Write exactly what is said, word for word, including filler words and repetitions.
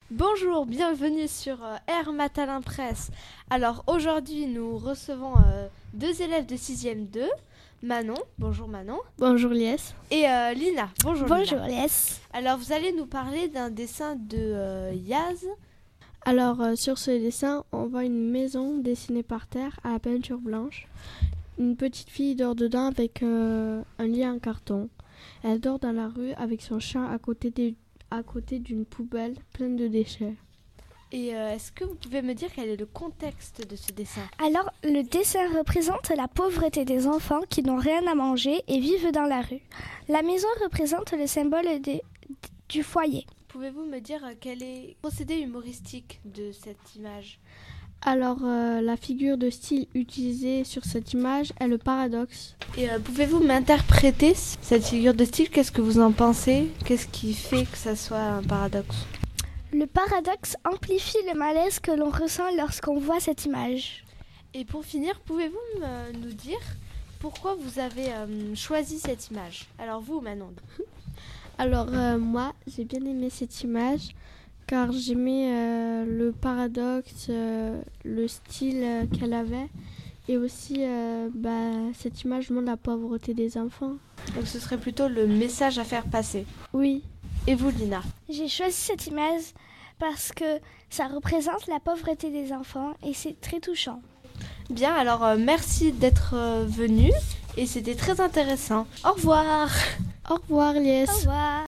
Bonjour, bienvenue sur euh, Air Matalin Presse. Alors aujourd'hui nous recevons euh, deux élèves de sixième deux, Manon, bonjour Manon, Bonjour Lies. et euh, Lina, bonjour, Bonjour Lina. Lies. Alors vous allez nous parler d'un dessin de euh, Yaz. Alors euh, sur ce dessin, on voit une maison dessinée par terre à la peinture blanche. Une petite fille dort dedans avec euh, un lit en carton. Elle dort dans la rue avec son chat à côté, des, à côté d'une poubelle pleine de déchets. Et euh, est-ce que vous pouvez me dire quel est le contexte de ce dessin ? Alors, le dessin représente la pauvreté des enfants qui n'ont rien à manger et vivent dans la rue. La maison représente le symbole des- du foyer. Pouvez-vous me dire euh, quel est le procédé humoristique de cette image ? Alors euh, la figure de style utilisée sur cette image est le paradoxe. Et euh, pouvez-vous m'interpréter cette figure de style ? Qu'est-ce que vous en pensez ? Qu'est-ce qui fait que ça soit un paradoxe ? Le paradoxe amplifie le malaise que l'on ressent lorsqu'on voit cette image. Et pour finir, pouvez-vous me- nous dire pourquoi vous avez euh, choisi cette image ? Alors vous, Manon. Alors euh, moi, j'ai bien aimé cette image car j'aimais euh, le paradoxe, euh, le style euh, qu'elle avait et aussi euh, bah, cette image montre la pauvreté des enfants. Donc ce serait plutôt le message à faire passer. Oui, Et vous, Lina ? J'ai choisi cette image parce que ça représente la pauvreté des enfants et c'est très touchant. Bien, alors euh, merci d'être euh, venu et c'était très intéressant. Au revoir. au revoir Lies. Au revoir.